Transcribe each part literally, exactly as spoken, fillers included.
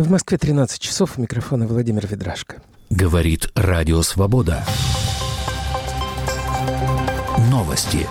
В Москве тринадцать часов, у микрофона Владимир Ведрашко. Говорит Радио Свобода. Новости.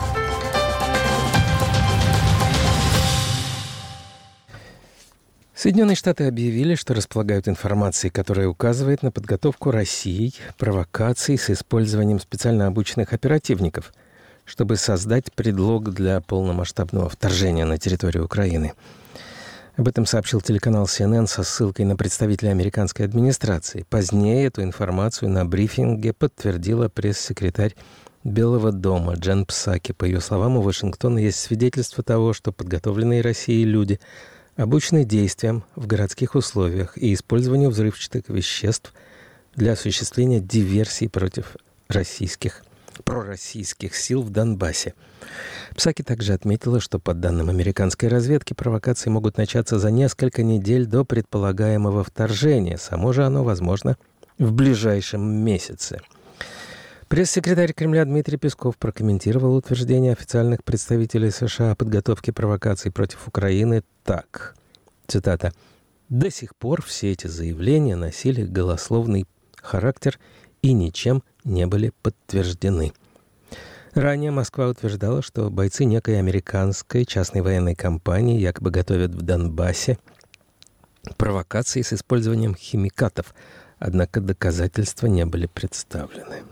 Соединенные Штаты объявили, что располагают информацией, которая указывает на подготовку России провокаций с использованием специально обученных оперативников, чтобы создать предлог для полномасштабного вторжения на территорию Украины. Об этом сообщил телеканал си эн эн со ссылкой на представителя американской администрации. Позднее эту информацию на брифинге подтвердила пресс-секретарь Белого дома Джен Псаки. По ее словам, у Вашингтона есть свидетельство того, что подготовленные Россией люди обучены действиям в городских условиях и использованию взрывчатых веществ для осуществления диверсий против российских, пророссийских сил в Донбассе. Псаки также отметила, что по данным американской разведки провокации могут начаться за несколько недель до предполагаемого вторжения. Само же оно возможно в ближайшем месяце. Пресс-секретарь Кремля Дмитрий Песков прокомментировал утверждение официальных представителей США о подготовке провокаций против Украины так, цитата, «До сих пор все эти заявления носили голословный характер и ничем не были подтверждены». Ранее Москва утверждала, что бойцы некой американской частной военной компании якобы готовят в Донбассе провокации с использованием химикатов, однако доказательства не были представлены.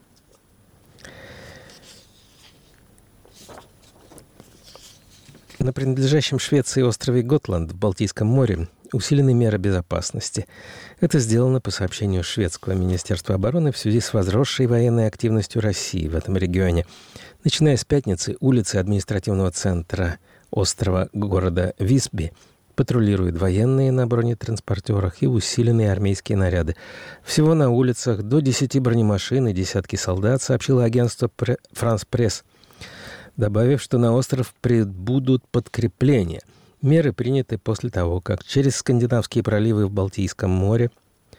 На принадлежащем Швеции острове Готланд в Балтийском море усилены меры безопасности. Это сделано по сообщению шведского министерства обороны в связи с возросшей военной активностью России в этом регионе. Начиная с пятницы улицы административного центра острова города Висби патрулируют военные на бронетранспортерах и усиленные армейские наряды. Всего на улицах до десяти бронемашин и десятки солдат, сообщило агентство «Франс Пресс», добавив, что на остров прибудут подкрепления. Меры приняты после того, как через скандинавские проливы в Балтийском море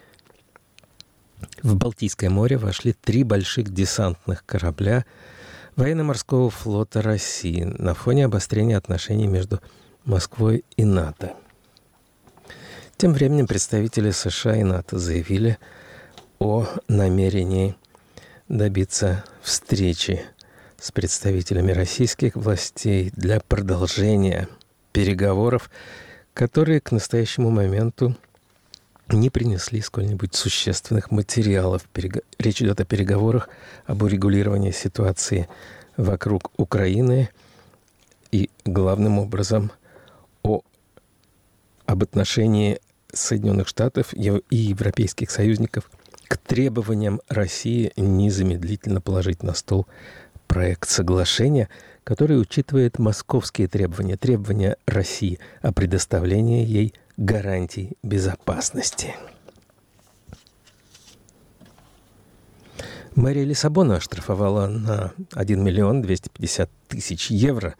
в Балтийское море вошли три больших десантных корабля военно-морского флота России на фоне обострения отношений между Москвой и НАТО. Тем временем представители США и НАТО заявили о намерении добиться встречи с представителями российских властей для продолжения переговоров, которые к настоящему моменту не принесли сколь-нибудь существенных материалов. Речь идет о переговорах об урегулировании ситуации вокруг Украины и, главным образом, о, об отношении Соединенных Штатов и европейских союзников к требованиям России незамедлительно положить на стол проект соглашения, который учитывает московские требования, требования России о предоставлении ей гарантий безопасности. Мэрия Лиссабона оштрафовала на один миллион двести пятьдесят тысяч евро.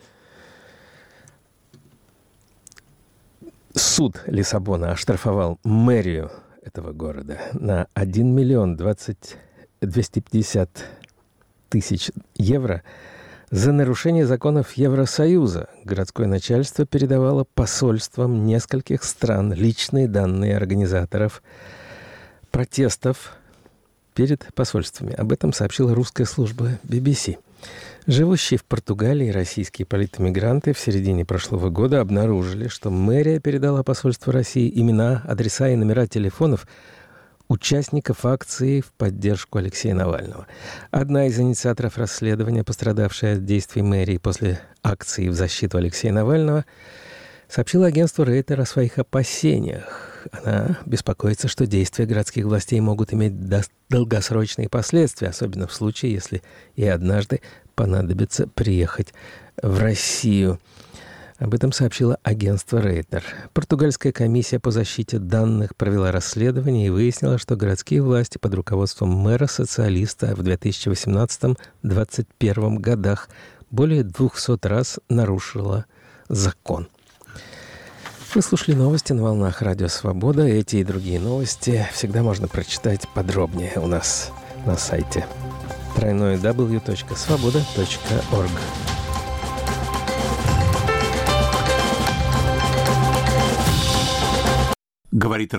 Суд Лиссабона оштрафовал мэрию этого города на один миллион двести пятьдесят тысяч евро за нарушение законов Евросоюза. Городское начальство передавало посольствам нескольких стран личные данные организаторов протестов перед посольствами. Об этом сообщила русская служба би би си. Живущие в Португалии российские политэмигранты в середине прошлого года обнаружили, что мэрия передала посольству России имена, адреса и номера телефонов участников акции в поддержку Алексея Навального. Одна из инициаторов расследования, пострадавшая от действий мэрии после акции в защиту Алексея Навального, сообщила агентству Рейтер о своих опасениях. Она беспокоится, что действия городских властей могут иметь долгосрочные последствия, особенно в случае, если ей однажды понадобится приехать в Россию. Об этом сообщило агентство Рейтер. Португальская комиссия по защите данных провела расследование и выяснила, что городские власти под руководством мэра-социалиста в две тысячи восемнадцатом — две тысячи двадцать первом годах более двухсот раз нарушила закон. Вы слушали новости на волнах Радио Свобода. Эти и другие новости всегда можно прочитать подробнее у нас на сайте дабл ю дабл ю дабл ю точка свобода точка орг. Говорит